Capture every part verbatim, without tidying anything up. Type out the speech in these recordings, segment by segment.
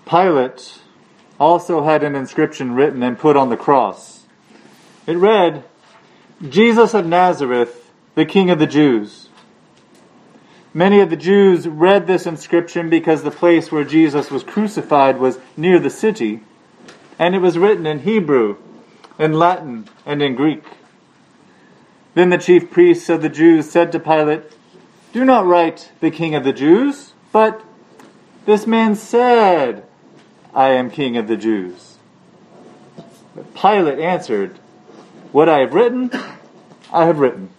Pilate also had an inscription written and put on the cross. It read, "Jesus of Nazareth, the King of the Jews." Many of the Jews read this inscription because the place where Jesus was crucified was near the city, and it was written in Hebrew, in Latin, and in Greek. Then the chief priests of the Jews said to Pilate, "Do not write the King of the Jews, but this man said, 'I am King of the Jews.'" But Pilate answered, "What I have written, I have written."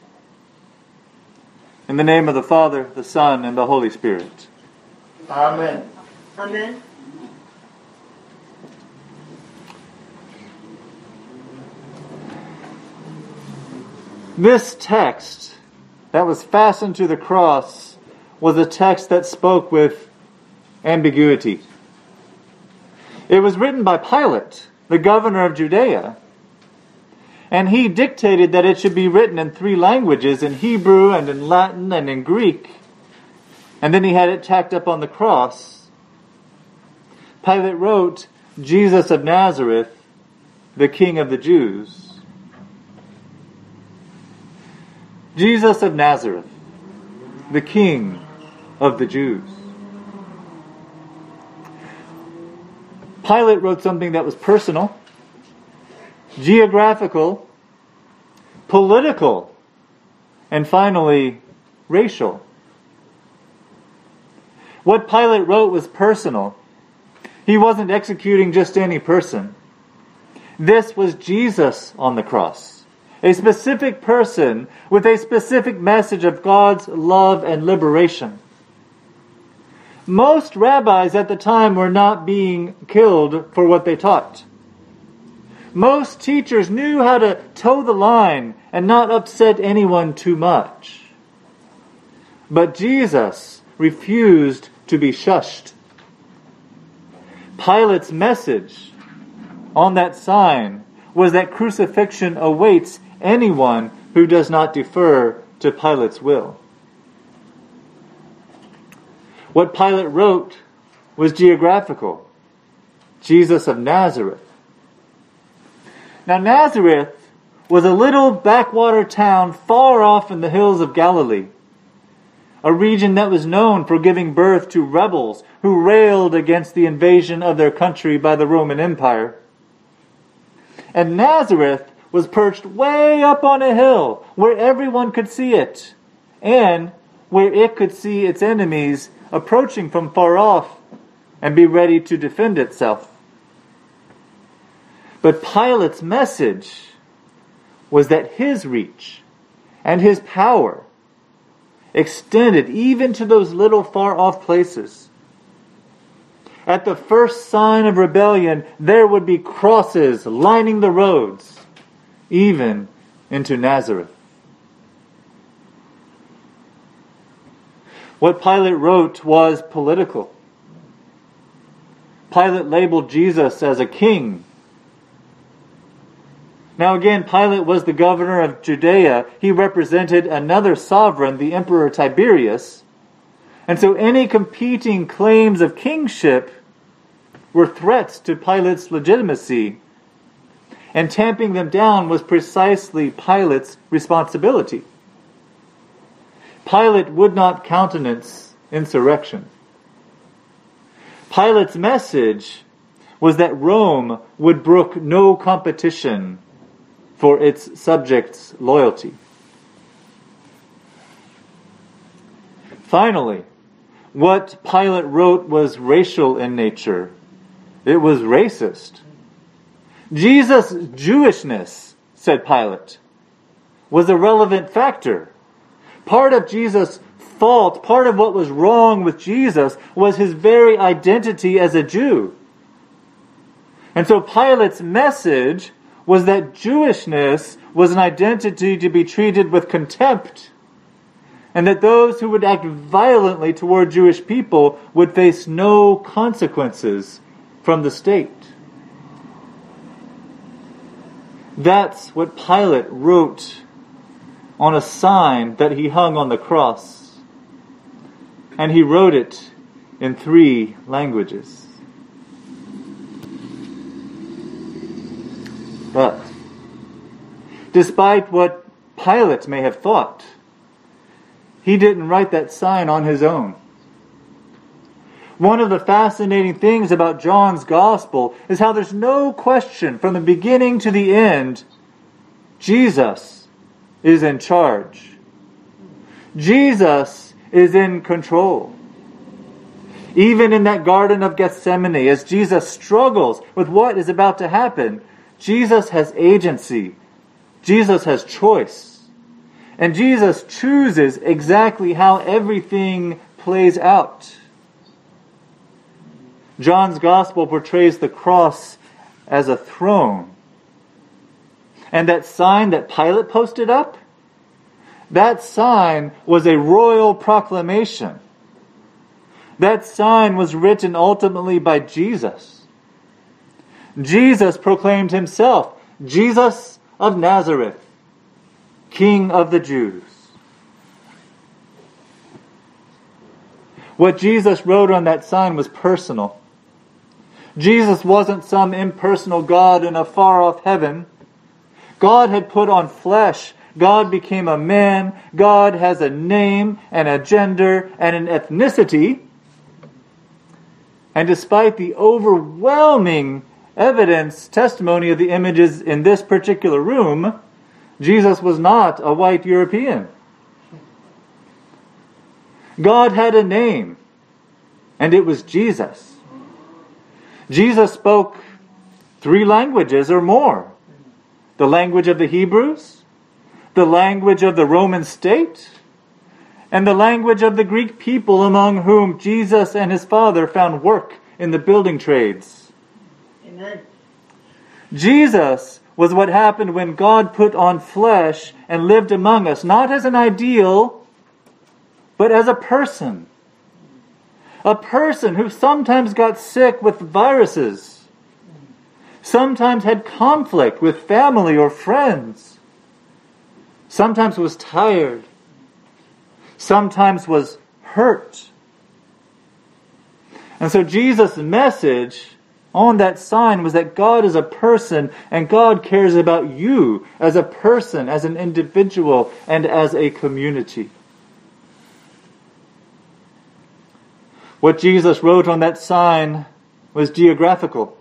In the name of the Father, the Son, and the Holy Spirit. Amen. Amen. This text that was fastened to the cross was a text that spoke with ambiguity. It was written by Pilate, the governor of Judea, and he dictated that it should be written in three languages, in Hebrew and in Latin and in Greek, and then he had it tacked up on the cross. Pilate wrote, "Jesus of Nazareth, the King of the Jews." Jesus of Nazareth, the King of the Jews. Pilate wrote something that was personal, geographical, political, and finally, racial. What Pilate wrote was personal. He wasn't executing just any person. This was Jesus on the cross, a specific person with a specific message of God's love and liberation. Most rabbis at the time were not being killed for what they taught. Most teachers knew how to toe the line and not upset anyone too much. But Jesus refused to be shushed. Pilate's message on that sign was that crucifixion awaits anyone who does not defer to Pilate's will. What Pilate wrote was geographical. Jesus of Nazareth. Now Nazareth was a little backwater town far off in the hills of Galilee, a region that was known for giving birth to rebels who railed against the invasion of their country by the Roman Empire. And Nazareth was perched way up on a hill where everyone could see it, and where it could see its enemies approaching from far off and be ready to defend itself. But Pilate's message was that his reach and his power extended even to those little far off places. At the first sign of rebellion, there would be crosses lining the roads, even into Nazareth. What Pilate wrote was political. Pilate labeled Jesus as a king. Now again, Pilate was the governor of Judea. He represented another sovereign, the Emperor Tiberius. And so any competing claims of kingship were threats to Pilate's legitimacy. And tamping them down was precisely Pilate's responsibility. Pilate would not countenance insurrection. Pilate's message was that Rome would brook no competition for its subjects' loyalty. Finally, what Pilate wrote was racial in nature. It was racist. Jesus' Jewishness, said Pilate, was a relevant factor. Part of Jesus' fault, part of what was wrong with Jesus was his very identity as a Jew. And so Pilate's message was that Jewishness was an identity to be treated with contempt, and that those who would act violently toward Jewish people would face no consequences from the state. That's what Pilate wrote on a sign that he hung on the cross. And he wrote it in three languages. Despite what Pilate may have thought, he didn't write that sign on his own. One of the fascinating things about John's Gospel is how there's no question from the beginning to the end, Jesus is in charge. Jesus is in control. Even in that Garden of Gethsemane, as Jesus struggles with what is about to happen, Jesus has agency. Jesus has choice. And Jesus chooses exactly how everything plays out. John's Gospel portrays the cross as a throne. And that sign that Pilate posted up, that sign was a royal proclamation. That sign was written ultimately by Jesus. Jesus proclaimed himself, Jesus of Nazareth, King of the Jews. What Jesus wrote on that sign was personal. Jesus wasn't some impersonal God in a far-off heaven. God had put on flesh. God became a man. God has a name and a gender and an ethnicity. And despite the overwhelming evidence, testimony of the images in this particular room, Jesus was not a white European. God had a name, and it was Jesus. Jesus spoke three languages or more. The language of the Hebrews, the language of the Roman state, and the language of the Greek people among whom Jesus and his Father found work in the building trades. Amen. Jesus was what happened when God put on flesh and lived among us, not as an ideal, but as a person. A person who sometimes got sick with viruses, sometimes had conflict with family or friends, sometimes was tired, sometimes was hurt. And so Jesus' message on that sign was that God is a person and God cares about you as a person, as an individual, and as a community. What Jesus wrote on that sign was geographical.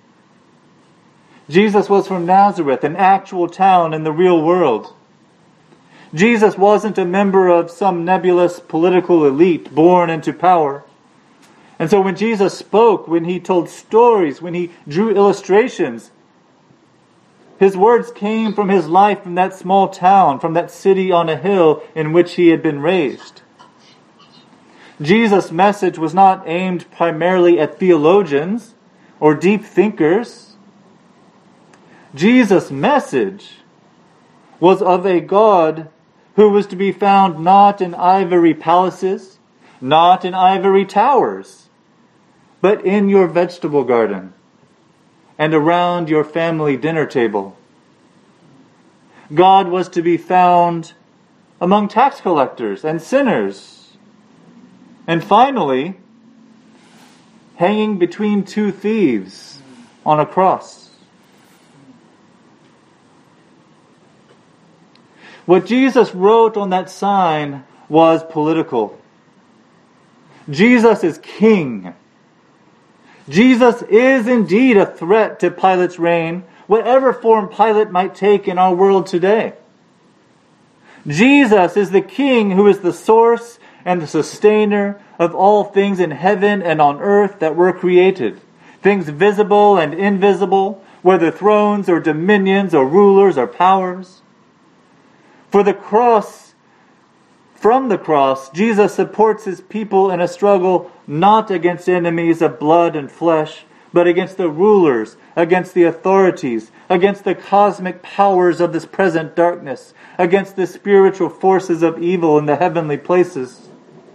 Jesus was from Nazareth, an actual town in the real world. Jesus wasn't a member of some nebulous political elite born into power. And so when Jesus spoke, when he told stories, when he drew illustrations, his words came from his life in that small town, from that city on a hill in which he had been raised. Jesus' message was not aimed primarily at theologians or deep thinkers. Jesus' message was of a God who was to be found not in ivory palaces, not in ivory towers, but in your vegetable garden and around your family dinner table. God was to be found among tax collectors and sinners. And finally, hanging between two thieves on a cross. What Jesus wrote on that sign was political. Jesus is king. Jesus is indeed a threat to Pilate's reign, whatever form Pilate might take in our world today. Jesus is the king who is the source and the sustainer of all things in heaven and on earth that were created. Things visible and invisible, whether thrones or dominions or rulers or powers. For the cross, from the cross, Jesus supports his people in a struggle not against enemies of blood and flesh, but against the rulers, against the authorities, against the cosmic powers of this present darkness, against the spiritual forces of evil in the heavenly places.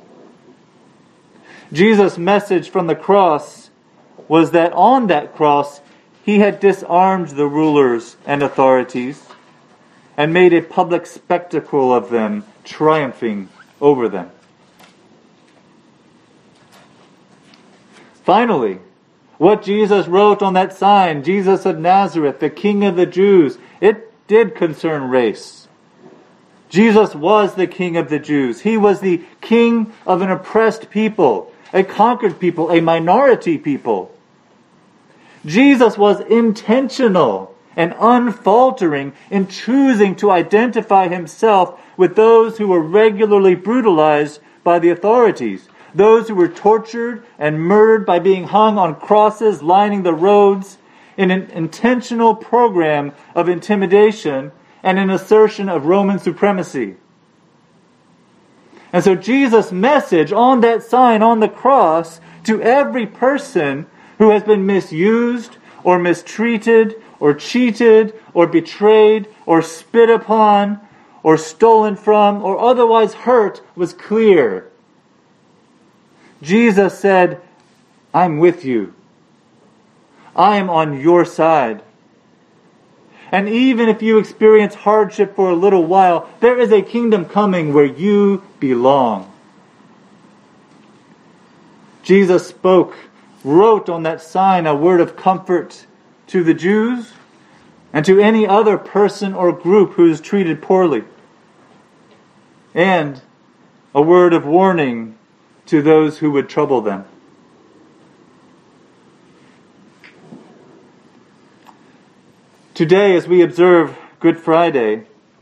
Jesus' message from the cross was that on that cross, he had disarmed the rulers and authorities and made a public spectacle of them, triumphing over them. Finally, what Jesus wrote on that sign, Jesus of Nazareth, the King of the Jews, it did concern race. Jesus was the King of the Jews. He was the king of an oppressed people, a conquered people, a minority people. Jesus was intentional and unfaltering in choosing to identify himself with those who were regularly brutalized by the authorities, those who were tortured and murdered by being hung on crosses lining the roads, in an intentional program of intimidation and an assertion of Roman supremacy. And so Jesus' message on that sign on the cross to every person who has been misused or mistreated or cheated or betrayed or spit upon or stolen from or otherwise hurt was clear. Jesus said, I'm with you. I am on your side. And even if you experience hardship for a little while, there is a kingdom coming where you belong. Jesus spoke, wrote on that sign a word of comfort to the Jews and to any other person or group who is treated poorly, and a word of warning to those who would trouble them. Today, as we observe Good Friday,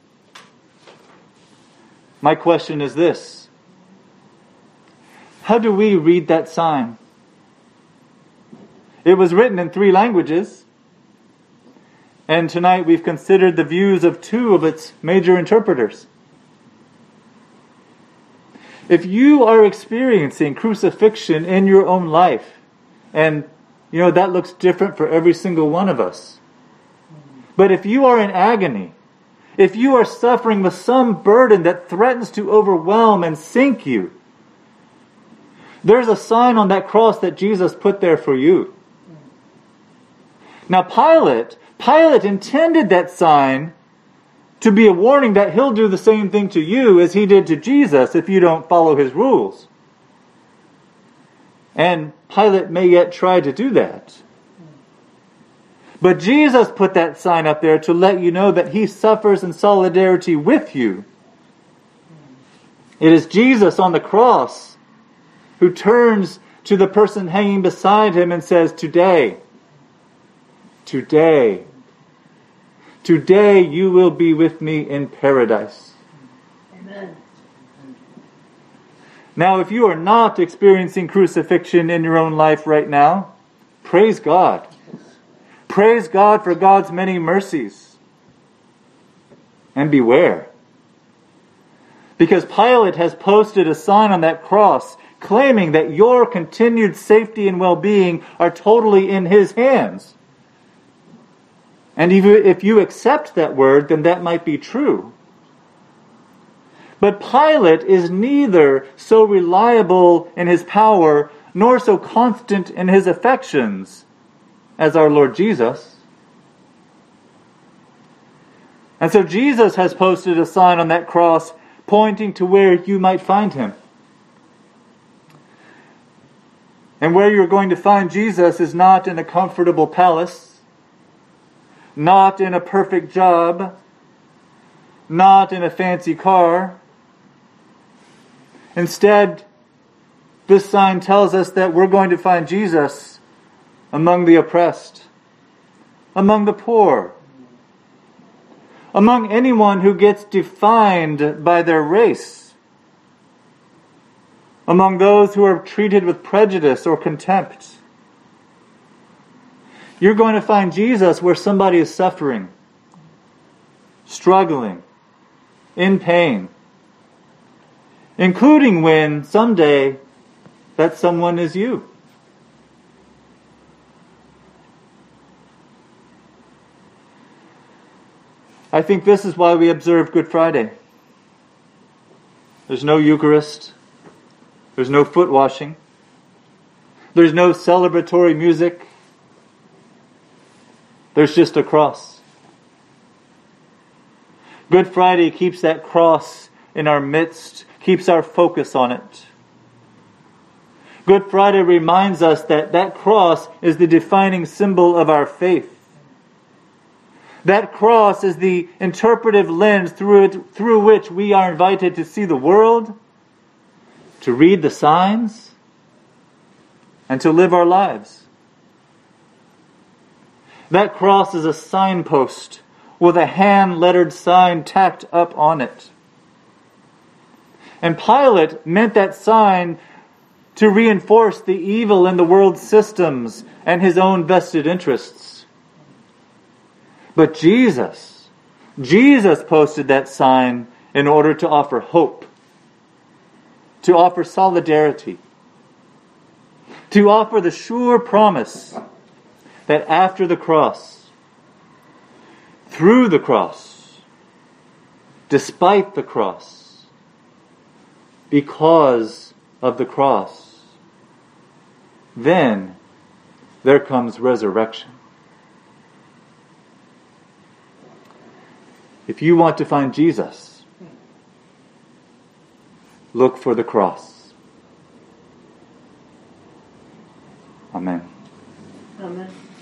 my question is this: how do we read that sign? It was written in three languages, and tonight we've considered the views of two of its major interpreters. If you are experiencing crucifixion in your own life, and you know that looks different for every single one of us, but if you are in agony, if you are suffering with some burden that threatens to overwhelm and sink you, there's a sign on that cross that Jesus put there for you. Now Pilate, Pilate intended that sign to be a warning that he'll do the same thing to you as he did to Jesus if you don't follow his rules. And Pilate may yet try to do that. But Jesus put that sign up there to let you know that he suffers in solidarity with you. It is Jesus on the cross who turns to the person hanging beside him and says, Today, today, today you will be with me in paradise. Amen. Now, if you are not experiencing crucifixion in your own life right now, praise God. Praise God for God's many mercies. And beware. Because Pilate has posted a sign on that cross claiming that your continued safety and well-being are totally in his hands. And if you accept that word, then that might be true. But Pilate is neither so reliable in his power nor so constant in his affections as our Lord Jesus. And so Jesus has posted a sign on that cross pointing to where you might find him. And where you're going to find Jesus is not in a comfortable palace, not in a perfect job, not in a fancy car. Instead, this sign tells us that we're going to find Jesus among the oppressed, among the poor, among anyone who gets defined by their race, among those who are treated with prejudice or contempt. You're going to find Jesus where somebody is suffering, struggling, in pain, including when someday that someone is you. I think this is why we observe Good Friday. There's no Eucharist. There's no foot washing. There's no celebratory music. There's just a cross. Good Friday keeps that cross in our midst, keeps our focus on it. Good Friday reminds us that that cross is the defining symbol of our faith. That cross is the interpretive lens through it, through which we are invited to see the world, to read the signs, and to live our lives. That cross is a signpost with a hand-lettered sign tacked up on it. And Pilate meant that sign to reinforce the evil in the world's systems and his own vested interests. But Jesus, Jesus posted that sign in order to offer hope, to offer solidarity, to offer the sure promise that after the cross, through the cross, despite the cross, because of the cross, then there comes resurrection. If you want to find Jesus, look for the cross. Amen. Amen.